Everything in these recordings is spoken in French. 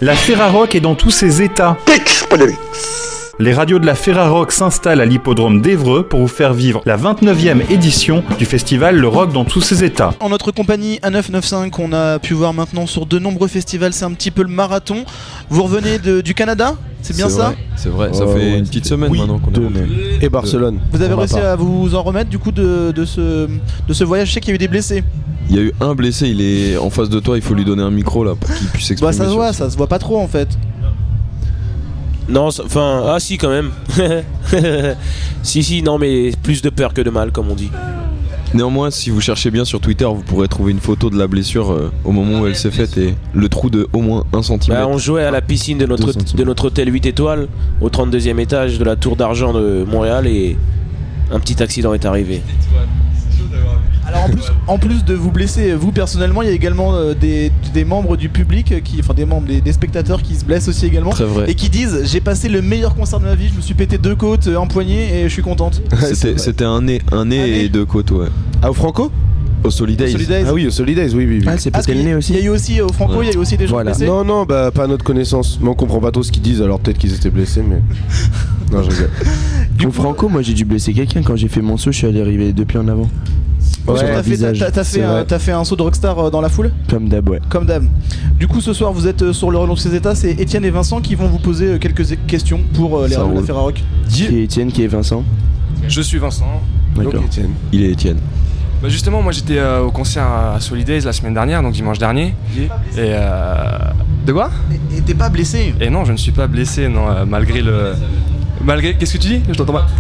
La Ferrarock est dans tous ses états. Les radios de la Ferrarock s'installent à l'hippodrome d'Évreux pour vous faire vivre la 29e édition du festival Le Rock dans tous ses états. En notre compagnie A995, on a pu voir maintenant sur de nombreux festivals, c'est un petit peu le marathon. Vous revenez du Canada ? C'est bien ça ? C'est vrai, ça fait une petite semaine maintenant qu'on est revenu. Et Barcelone. Vous avez réussi à vous en remettre du coup de ce voyage ? Je sais qu'il y a eu des blessés. Il y a eu un blessé, il est en face de toi, il faut lui donner un micro là pour qu'il puisse s'exprimer. Ça se voit pas trop en fait. Non, enfin, si quand même. si, non mais plus de peur que de mal comme on dit. Néanmoins, si vous cherchez bien sur Twitter, vous pourrez trouver une photo de la blessure au moment où elle s'est faite et le trou de au moins 1 cm. On jouait à la piscine de notre hôtel 8 étoiles au 32e étage de la Tour d'Argent de Montréal et un petit accident est arrivé. Alors en plus de vous blesser vous personnellement, il y a également des membres du public, des spectateurs qui se blessent aussi également. Très vrai. Et qui disent j'ai passé le meilleur concert de ma vie, je me suis pété 2 côtes, un poignet et je suis contente. C'était un nez et 2 côtes, ouais. Ah, au Franco ? Au Solidays. Ah oui, au Solidays, oui. Ah, c'est pété le nez aussi. Il y a eu aussi au Franco, il y a eu aussi des gens blessés. Non, pas à notre connaissance. Mais on comprend pas trop ce qu'ils disent, alors peut-être qu'ils étaient blessés, mais. Non, je rigole. Au Franco, moi j'ai dû blesser quelqu'un quand j'ai fait mon saut, je suis allé arriver 2 pieds en avant. Ouais, t'as fait un saut de rockstar dans la foule ? Comme d'hab, ouais. Comme d'hab. Du coup, ce soir, vous êtes sur le Renault de ses états. C'est Étienne et Vincent qui vont vous poser quelques questions pour les radios de la Ferrarock. Qui est Étienne, qui est Vincent ? Je suis Vincent. D'accord. Donc, Étienne. Il est Étienne. Bah justement, moi j'étais au concert à Solidays la semaine dernière, donc dimanche dernier. Et de quoi ? Et t'es pas blessé ? Et non, je ne suis pas blessé, non, malgré le. Qu'est-ce que tu dis ? Je t'entends pas.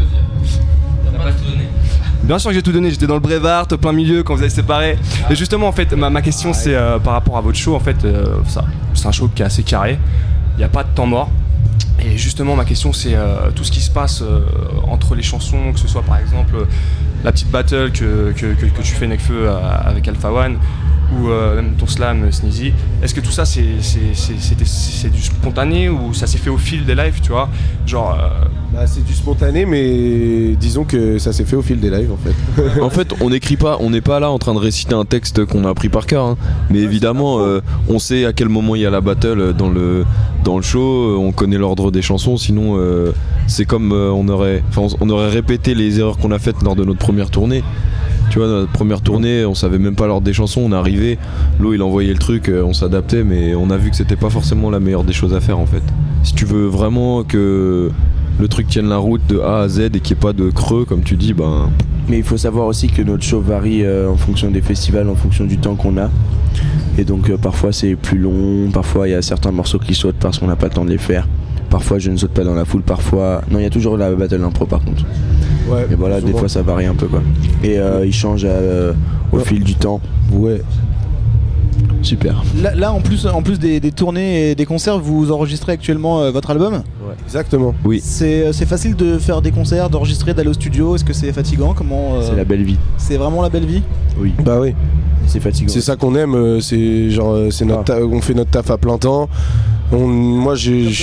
Bien sûr que j'ai tout donné, j'étais dans le Brevard, au plein milieu quand vous avez séparé. Et justement, en fait, ma question c'est par rapport à votre show, en fait, c'est un show qui est assez carré, il n'y a pas de temps mort. Et justement, ma question c'est tout ce qui se passe entre les chansons, que ce soit par exemple la petite battle que tu fais Nekfeu avec Alpha One, ou même ton slam Sneezy. Est-ce que tout ça c'est du spontané ou ça s'est fait au fil des lives, tu vois ? Genre c'est du spontané, mais disons que ça s'est fait au fil des lives en fait. En fait, on n'écrit pas, on n'est pas là en train de réciter un texte qu'on a appris par cœur, hein. Mais évidemment, on sait à quel moment il y a la battle dans le show, on connaît l'ordre des chansons, sinon c'est comme on aurait répété les erreurs qu'on a faites lors de notre première tournée. Tu vois, notre première tournée, on savait même pas l'ordre des chansons, on est arrivé, Lo il envoyait le truc, on s'adaptait, mais on a vu que c'était pas forcément la meilleure des choses à faire en fait. Si tu veux vraiment que le truc tienne la route de A à Z et qu'il n'y ait pas de creux, comme tu dis, ben. Mais il faut savoir aussi que notre show varie en fonction des festivals, en fonction du temps qu'on a. Et donc parfois c'est plus long, parfois il y a certains morceaux qui sautent parce qu'on n'a pas le temps de les faire. Parfois je ne saute pas dans la foule, parfois. Non, il y a toujours la battle impro par contre. Ouais, et voilà, souvent. Des fois ça varie un peu quoi. Et il change au fil du temps. Ouais. Super. Là en plus des tournées et des concerts, vous enregistrez actuellement votre album ? Ouais. Exactement. Oui. C'est facile de faire des concerts, d'enregistrer, d'aller au studio. Est-ce que c'est fatigant ? Comment C'est la belle vie. C'est vraiment la belle vie ? Oui. Bah oui. C'est fatigant. C'est ça qu'on aime. C'est genre on fait notre taf à plein temps. On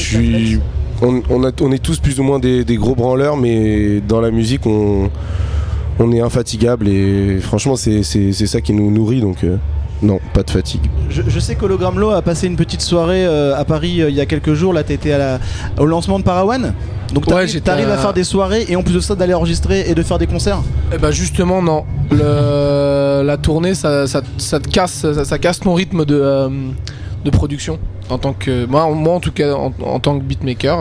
est tous plus ou moins des gros branleurs, mais dans la musique on est infatigable et franchement c'est ça qui nous nourrit, donc non, pas de fatigue. Je sais qu'Hologram Low a passé une petite soirée à Paris il y a quelques jours. Là t'étais au lancement de Parawan. Donc t'arrives à faire des soirées et en plus de ça d'aller enregistrer et de faire des concerts ? Eh ben justement non. La tournée ça te casse, ça casse ton rythme de production. En tant que moi en tout cas en tant que beatmaker,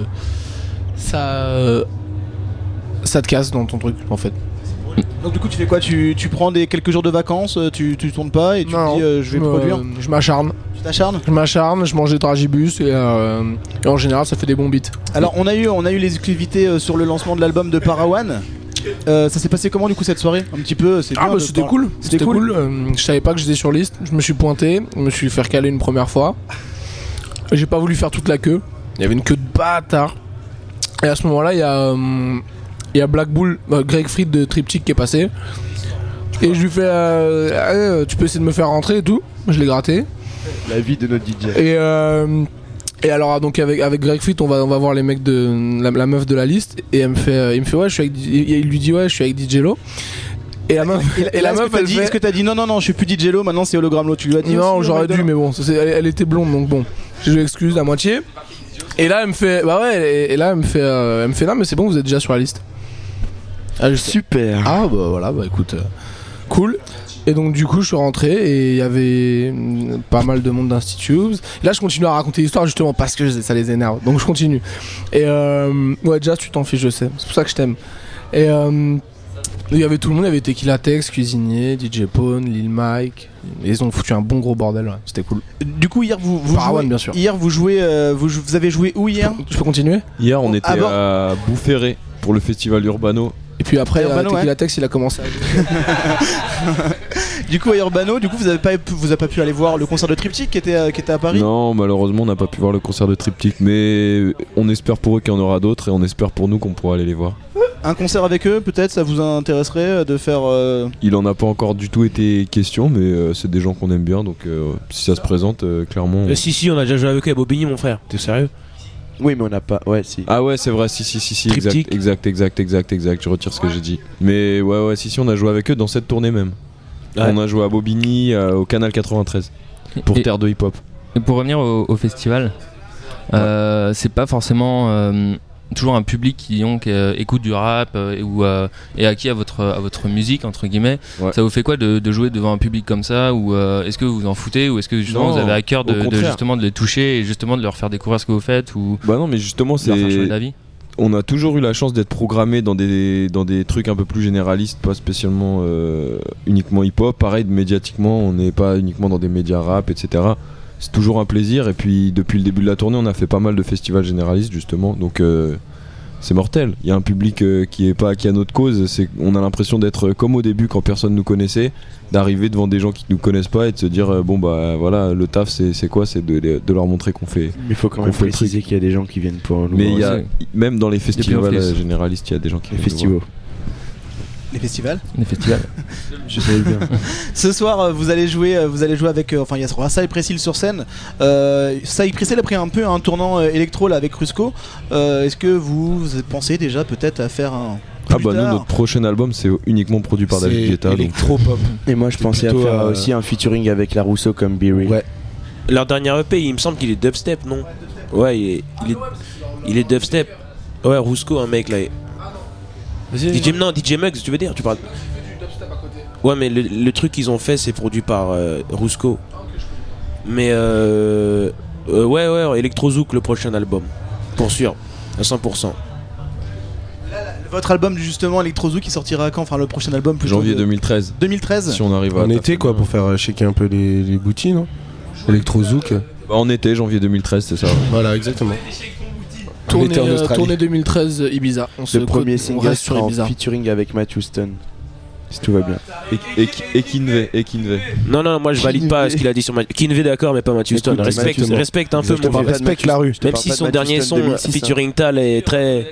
ça te casse dans ton truc en fait. Donc du coup tu fais quoi ? Tu prends quelques jours de vacances, tu tournes pas et tu te dis je vais produire ? Je m'acharne. Tu t'acharnes ? Je m'acharne, je mange des dragibus et en général ça fait des bons beats. Alors on a eu les exclusivités sur le lancement de l'album de Parawan. Ça s'est passé comment du coup cette soirée ? Un petit peu, c'est bien, c'était cool. C'était cool. Je savais pas que j'étais sur liste. Je me suis pointé, je me suis fait recaler une première fois. J'ai pas voulu faire toute la queue. Il y avait une queue de bâtard. Et à ce moment-là, il y a Black Bull, Greg Fried de Triptych qui est passé. Et je lui fais tu peux essayer de me faire rentrer et tout. Je l'ai gratté. La vie de notre DJ. Et alors donc avec Greg Fried on va voir les mecs de la meuf de la liste et il me fait ouais il lui dit ouais je suis avec DJ Lo. Et la meuf, est-ce que t'as dit non je suis plus DJ Lo, maintenant c'est Hologram Low, tu lui as dit? Non, j'aurais dû, mais bon elle était blonde donc bon. J'ai joué Excuse à moitié. Et là elle me fait non mais c'est bon, vous êtes déjà sur la liste. Ah, super. Ah bah voilà, bah écoute, cool. Et donc du coup je suis rentré et il y avait pas mal de monde d'Institutes. Là je continue à raconter l'histoire justement parce que ça les énerve. Donc je continue. Et ouais, Jazz, tu t'en fiches, je sais. C'est pour ça que je t'aime. Et il y avait tout le monde, il y avait Tequila Tex, Cuisinier, DJ Pone, Lil Mike. Et ils ont foutu un bon gros bordel, ouais. C'était cool. Du coup hier vous Parawan, bien sûr. Hier vous avez joué où hier? Je peux continuer? Hier on était à Boufféré pour le festival Urbano. Et puis après, Tequila Tex, il a commencé à jouer. Du coup, à Urbano, vous avez pas pu aller voir le concert de Triptyque qui était à Paris? Non, malheureusement, on n'a pas pu voir le concert de Triptyque, mais on espère pour eux qu'il y en aura d'autres et on espère pour nous qu'on pourra aller les voir. Un concert avec eux, peut-être, ça vous intéresserait de faire Il en a pas encore du tout été question, mais c'est des gens qu'on aime bien, donc si ça se présente, clairement. Si, on a déjà joué avec eux à Bobigny, mon frère. T'es sérieux? Oui, mais on n'a pas. Ouais, si. Ah ouais, c'est vrai, si, exact, je retire ce que j'ai dit. Mais ouais, si, on a joué avec eux dans cette tournée même. Ouais. On a joué à Bobigny, au Canal 93, pour Terre de Hip Hop. Et pour revenir au festival, c'est pas forcément toujours un public qui écoute du rap ou est acquis à votre musique, entre guillemets. Ouais. Ça vous fait quoi de jouer devant un public comme ça, ou est-ce que vous en foutez, ou est-ce que justement vous avez à cœur de justement de les toucher et justement de leur faire découvrir ce que vous faites, ou bah non, mais justement c'est leur faire changer d'avis? On a toujours eu la chance d'être programmé dans des trucs un peu plus généralistes, pas spécialement uniquement hip-hop. Pareil, médiatiquement, on n'est pas uniquement dans des médias rap, etc. C'est toujours un plaisir. Et puis depuis le début de la tournée, on a fait pas mal de festivals généralistes justement. Donc c'est mortel. Il y a un public qui est pas acquis à notre cause. On a l'impression d'être comme au début quand personne nous connaissait, d'arriver devant des gens qui nous connaissent pas et de se dire bon bah voilà, le taf c'est quoi, c'est de leur montrer qu'on fait. Mais il faut quand même préciser qu'il y a des gens qui viennent pour nous. Mais il y a même dans les festivals généralistes, il y a des gens qui viennent. Les festivals. Je savais bien. Ce soir, vous allez jouer avec. Enfin, il y aura Cy Presil sur scène. Cy Presil a pris un peu un tournant électro là avec Rusco. Est-ce que vous pensez déjà peut-être à faire un. Nous, notre prochain album, c'est uniquement produit par David Guetta. Électro-pop. Et moi, je pensais à faire aussi un featuring avec La Rousseau comme Beery. Ouais. Leur dernier EP, il me semble qu'il est dubstep, non? Ouais, il est dubstep. Ouais, Rusco, un mec là. DJ Muggs, tu veux dire? Tu parles. Ouais, mais le truc qu'ils ont fait, c'est produit par Rusco. Mais ouais, Electrozouk, le prochain album. Pour sûr, à 100%. Votre album justement Electrozouk qui sortira quand? Enfin, le prochain album plutôt janvier 2013. 2013. Si on arrive en été quoi, pour faire checker un peu les boutiques, non? Electrozouk. Bah, en été, janvier 2013, c'est ça. Voilà, exactement. Tournée 2013 Ibiza. Le premier single sera en featuring avec Matt Houston, si tout va bien. Et Kinvey. Non, moi je valide pas ce qu'il a dit sur Matt. Kinvey, d'accord, mais pas Matt Houston. Respecte un peu mon vieux. Respecte la rue. Même si son dernier son featuring Tal est très.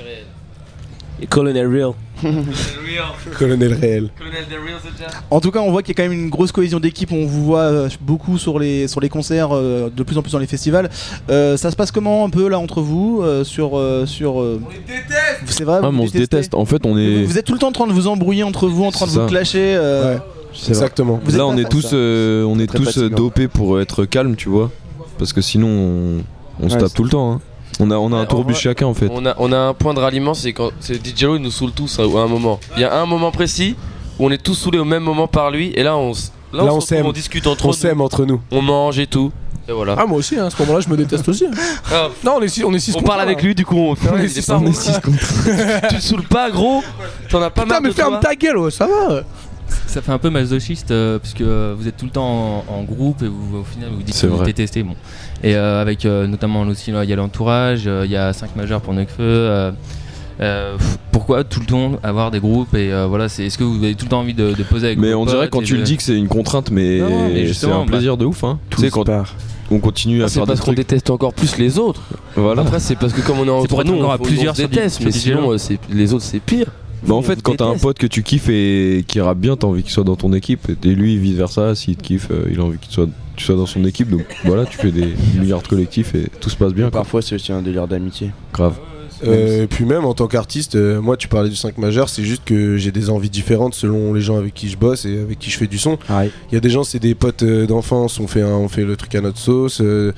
Colonel Real. Colonel Réel. En tout cas, on voit qu'il y a quand même une grosse cohésion d'équipe. On vous voit beaucoup sur les concerts, de plus en plus dans les festivals. Ça se passe comment un peu là entre vous sur On les déteste. C'est vrai. On se déteste. En fait, on est. Vous êtes tout le temps en train de vous embrouiller entre vous, en train de vous clasher. Ouais, exactement. Là, on est tous dopés pour être calmes, tu vois. Parce que sinon, on se tape tout le temps. Hein. On a un tourbus chacun en fait. On a un point de ralliement, c'est quand DJ Lo il nous saoule tous à un moment. Il y a un moment précis où on est tous saoulés au même moment par lui et là on s'aime, on discute entre nous. On s'aime entre nous. On mange et tout. Et voilà. Ah moi aussi, à ce moment-là je me déteste aussi. Non, on est six. On parle avec lui, du coup on est 6 contre. Tu te saoules pas gros? T'en as pas marre de toi? Putain mais ferme ta gueule, ça va. Ça fait un peu masochiste puisque vous êtes tout le temps en groupe et au final vous dites que vous détestez. Bon. Et avec notamment aussi il y a l'entourage, il y a 5 majeurs pour Nekfeu. Pourquoi tout le temps avoir des groupes et voilà, est-ce que vous avez tout le temps envie de poser avec mais vos on potes dirait quand tu le dis que c'est une contrainte, mais c'est un plaisir de ouf. Hein. Tu sais, quand on continue à faire des trucs. C'est parce qu'on déteste encore plus les autres. Voilà. Après c'est parce que comme on est entre nous, on se déteste, mais sinon les autres c'est pire. Bah en fait quand t'as un pote que tu kiffes et qui rappe bien, t'as envie qu'il soit dans ton équipe et lui vice versa, s'il te kiffe il a envie que tu sois dans son équipe, donc voilà, tu fais des milliards de collectifs et tout se passe bien. Parfois c'est aussi un délire d'amitié. Grave. Puis même en tant qu'artiste, moi tu parlais du 5 majeur, c'est juste que j'ai des envies différentes selon les gens avec qui je bosse et avec qui je fais du son. Il y a des gens, c'est des potes d'enfance, on fait le truc à notre sauce.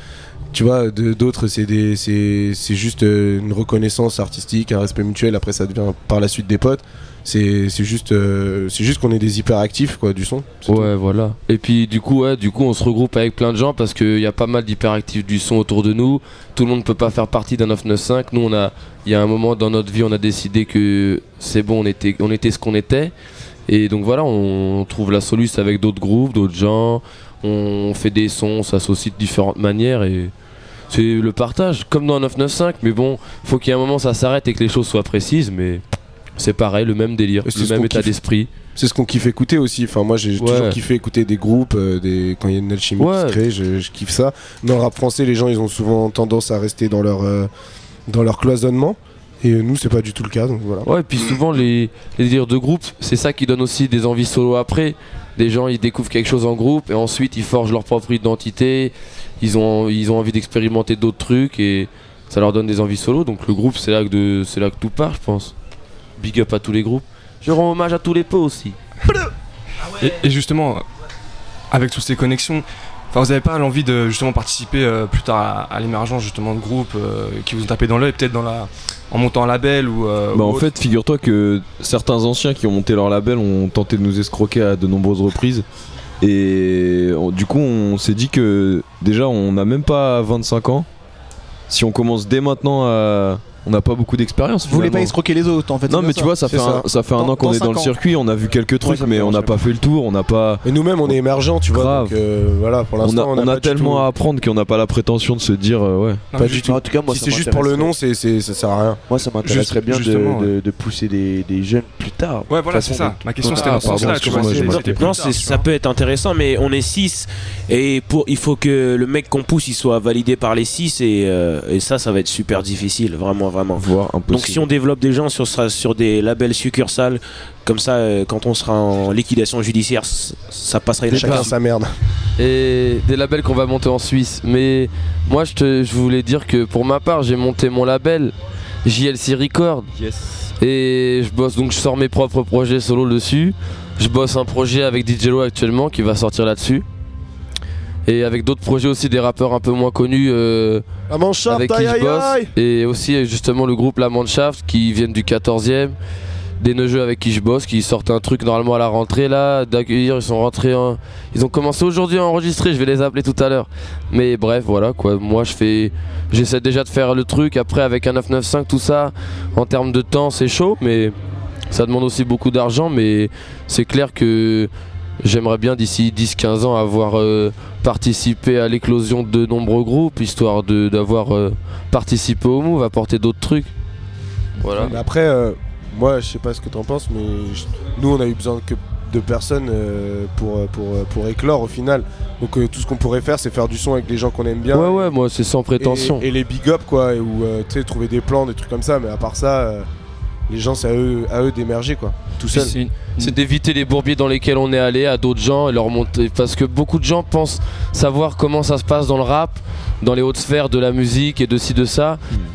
Tu vois, d'autres c'est juste une reconnaissance artistique, un respect mutuel. Après ça devient par la suite des potes. C'est juste qu'on est des hyperactifs quoi du son. Ouais, voilà. Et puis du coup on se regroupe avec plein de gens parce qu'il y a pas mal d'hyperactifs du son autour de nous. Tout le monde peut pas faire partie d'un 995. Nous il y a un moment dans notre vie on a décidé que c'est bon, on était ce qu'on était. Et donc voilà, on trouve la solution avec d'autres groupes, d'autres gens. On fait des sons, on s'associe de différentes manières et c'est le partage comme dans un 995. Mais bon, faut qu'il y ait un moment ça s'arrête et que les choses soient précises. Mais c'est pareil, le même délire, le même état d'esprit. C'est ce qu'on kiffe écouter aussi. Enfin, moi j'ai toujours kiffé écouter des groupes, quand il y a une alchimie qui se crée, je kiffe ça. Dans le rap français, les gens ils ont souvent tendance à rester dans leur cloisonnement. Et nous, c'est pas du tout le cas, donc voilà. Ouais, et puis souvent les délires de groupe, c'est ça qui donne aussi des envies solo après. Des gens ils découvrent quelque chose en groupe et ensuite ils forgent leur propre identité. Ils ont envie d'expérimenter d'autres trucs et ça leur donne des envies solo. Donc le groupe, c'est là que tout part, je pense. Big up à tous les groupes. Je rends hommage à tous les pots aussi. Et justement, avec toutes ces connexions, vous n'avez pas l'envie de justement participer plus tard à l'émergence justement de groupes qui vous ont tapé dans l'œil, peut-être en montant un label ou en fait, figure-toi que certains anciens qui ont monté leur label ont tenté de nous escroquer à de nombreuses reprises. Et du coup, on s'est dit que déjà, on n'a même pas 25 ans. Si on commence dès maintenant on n'a pas beaucoup d'expérience. Vous voulez pas escroquer les autres en fait. Non mais tu vois ça fait un an qu'on est dans le circuit, on a vu quelques trucs mais on n'a pas fait le tour, on n'a pas. Et nous-mêmes on est émergents tu vois. Donc, voilà pour l'instant on a tellement à apprendre qu'on n'a pas la prétention de se dire ouais. Pas du tout. En tout cas moi si c'est juste pour le nom ça sert à rien. Moi ça m'intéresserait bien de pousser des jeunes plus tard. Ouais voilà c'est ça. Ma question c'était dans ce sens-là. Non ça peut être intéressant mais on est 6 et il faut que le mec qu'on pousse il soit validé par les 6 et ça va être super difficile vraiment. Donc si on développe des gens sur des labels succursales comme ça quand on sera en liquidation judiciaire ça passera chacun sa merde. Et des labels qu'on va monter en Suisse. Mais moi je voulais dire que pour ma part j'ai monté mon label JLC Records. Et je sors mes propres projets solo dessus. Je bosse un projet avec DJ Lo actuellement qui va sortir là-dessus. Et avec d'autres projets aussi, des rappeurs un peu moins connus La Mannschaft, avec qui je bosse. Et aussi justement le groupe La Mannschaft qui viennent du 14e. Des neugeux avec qui je bosse, qui sortent un truc normalement à la rentrée là, d'accueillir, ils sont rentrés ils ont commencé aujourd'hui à enregistrer, je vais les appeler tout à l'heure. Mais bref voilà quoi, moi j'essaie déjà de faire le truc, après avec un 995 tout ça, en termes de temps c'est chaud, mais ça demande aussi beaucoup d'argent, mais c'est clair que j'aimerais bien d'ici 10-15 ans avoir participé à l'éclosion de nombreux groupes, histoire d'avoir participé au move, apporter d'autres trucs. Voilà. Mais après, moi je sais pas ce que t'en penses, mais nous on a eu besoin de personnes pour éclore au final. Donc tout ce qu'on pourrait faire c'est faire du son avec les gens qu'on aime bien. Ouais, moi c'est sans prétention. Et les big up quoi, ou trouver des plans, des trucs comme ça, mais à part ça... les gens c'est à eux d'émerger quoi, tout seul. C'est d'éviter les bourbiers dans lesquels on est allé à d'autres gens et leur montrer, parce que beaucoup de gens pensent savoir comment ça se passe dans le rap, dans les hautes sphères de la musique et de ci de ça.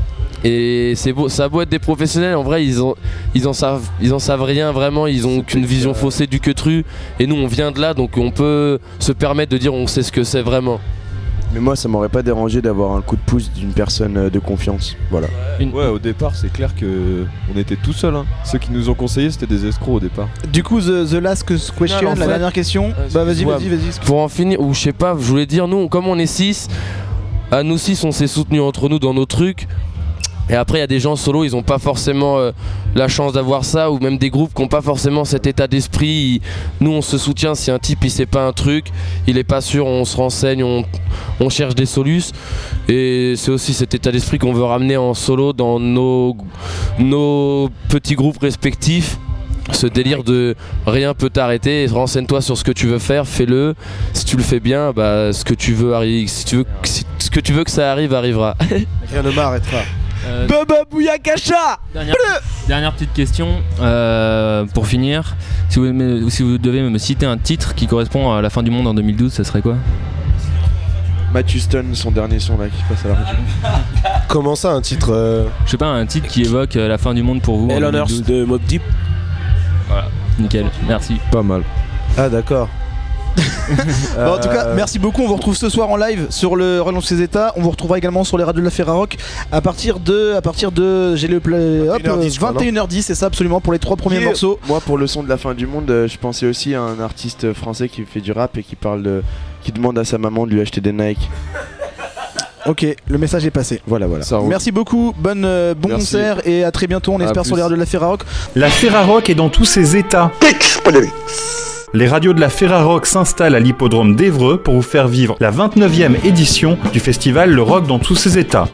Et c'est beau, ça a beau être des professionnels, en vrai ils en savent rien vraiment, ils ont qu'une vision faussée du queutru. Et nous on vient de là donc on peut se permettre de dire on sait ce que c'est vraiment. Mais moi ça m'aurait pas dérangé d'avoir un coup de pouce d'une personne de confiance. Voilà. Ouais au départ c'est clair que on était tout seuls hein. Ceux qui nous ont conseillé c'était des escrocs au départ. Du coup the last question, la dernière question. Vas-y. Pour en finir, ou je sais pas, je voulais dire nous comme on est 6, à nous 6 on s'est soutenus entre nous dans nos trucs. Et après il y a des gens solo, ils ont pas forcément la chance d'avoir ça, ou même des groupes qui ont pas forcément cet état d'esprit. Nous on se soutient, si un type il sait pas un truc, il est pas sûr, on se renseigne, on cherche des solutions. Et c'est aussi cet état d'esprit qu'on veut ramener en solo dans nos petits groupes respectifs. Ce délire de rien peut t'arrêter, renseigne-toi sur ce que tu veux faire, fais-le. Si tu le fais bien, ce que tu veux arrive, ce que tu veux que ça arrive arrivera. Rien ne m'arrêtera. Baba Bouyakacha. Dernière petite question pour finir. Si vous devez me citer un titre qui correspond à la fin du monde en 2012, ça serait quoi? Matthew Stone, son dernier son là qui se passe à la radio. Comment ça un titre Je sais pas, un titre qui évoque la fin du monde pour vous. Hell on Earth de Mobb Deep. Voilà, nickel, merci. Pas mal. Ah d'accord. Bon, en tout cas, merci beaucoup. On vous retrouve ce soir en live sur le Rock dans tous ses états. On vous retrouvera également sur les radios de la Ferrarock à partir de j'ai le play, 21h10, c'est ça absolument pour les 3 premiers morceaux. Moi, pour le son de la fin du monde, je pensais aussi à un artiste français qui fait du rap et qui demande à sa maman de lui acheter des Nike. Ok, le message est passé. Voilà. Merci beaucoup, bon concert et à très bientôt, on espère sur les radios de la Ferrarock. La Ferrarock est dans tous ses états. Les radios de la Ferrarock s'installent à l'hippodrome d'Évreux pour vous faire vivre la 29e édition du festival Le Rock dans tous ses états.